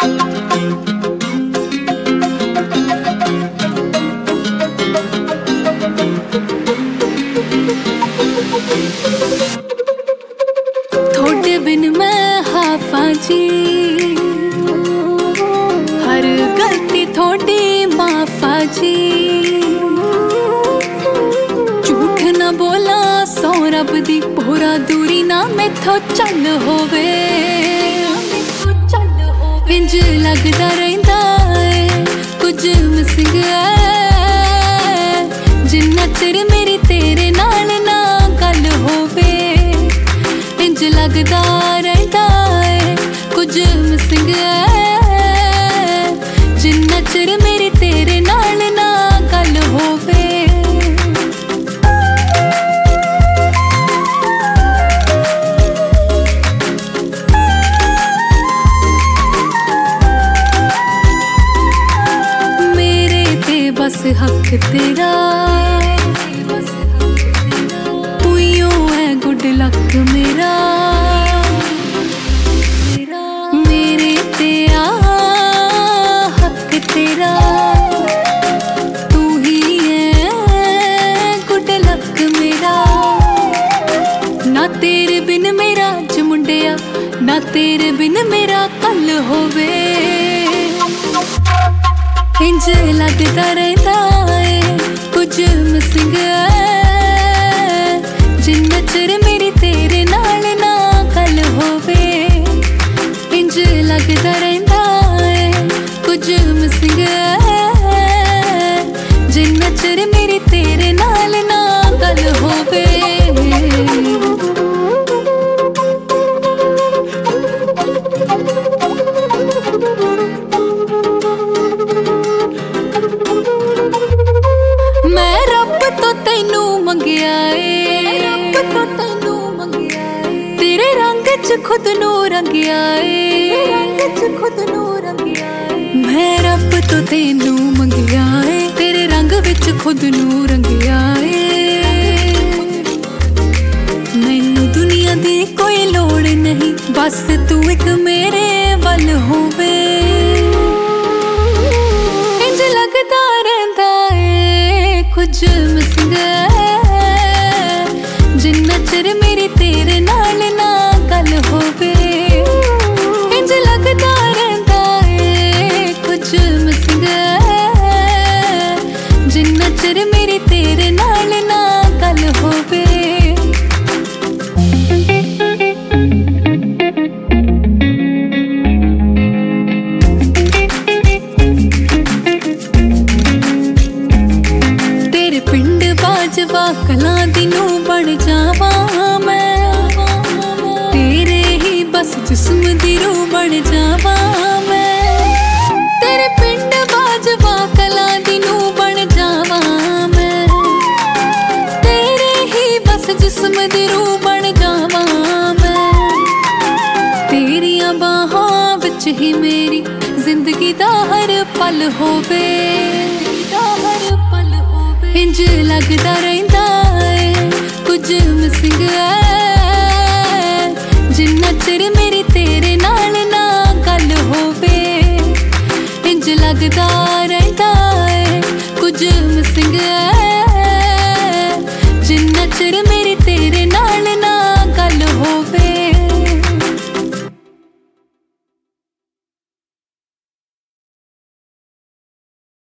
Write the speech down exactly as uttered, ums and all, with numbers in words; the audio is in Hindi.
थोड़े बिन मैं हाफा जी, हर गलती थोड़ी माफा जी। झूठ ना बोला सौ रब दी, पूरा दूरी ना मैथों चल होवे। इंज लगदा रहिंदा है कुछ मिसिंग है, जिन्ना चिर मेरी तेरे नाल ना गल होवे। इंज लगदा रहिंदा है कुछ मिसिंग है, जिन्ना चिर मेरी तेरे नाल ना गल होवे। बस हक तेरा तूं है गुड लक मेरा, मेरे ते आ हक तेरा तू ही है गुड लक मेरा। ना तेरे बिन मेरा अज मुंडिया, ना तेरे बिन मेरा कल होवे। इंज लगदा रहिंदा है कुछ मिसिंग है, जिन्ना चिर मेरी तेरे नाल ना गल होवे। इंज लगदा रहिंदा है कुछ मिसिंग है, जिन्ना चिर मेरी तेरे नाल ना गल होवे। मैं रब तो तैनू मंगिया ए, रब तो तैनू मंगिया ए, तेरे रंग च खुद नू रंगिया ए, रंग च खुद नू रंगिया ए। मैं रब तो तैनू मंगिया ए, तेरे रंग विच खुद नू रंगिया ए। मैनू दुनिया दी कोई लोड़ नहीं, बस तू एक मेरे वल होवे। इंज लगदा रहिंदा है कुछ मिसिंग है, जिन्ना चिर मेरी तेरे नाल ना गल होवे। इंज लगदा रहिंदा है कुछ मिसिंग है, जिन्ना चिर मेरी तेरे नाल ना गल होवे। बाजवा कलां दी नूं बन जावा मैं, तेरे ही बस जिस्म दी रूह बन जावा मैं। तेरे पिंड बाजवा कलां दी नूं बन जावा मैं, तेरे ही बस जिस्म दी रूह बन जावा मैं। तेरियां बाहां विच ही मेरी जिंदगी दा हर पल होवे। इंज लगदा रहिंदा है कुछ मिसिंग है, जिन्ना चिर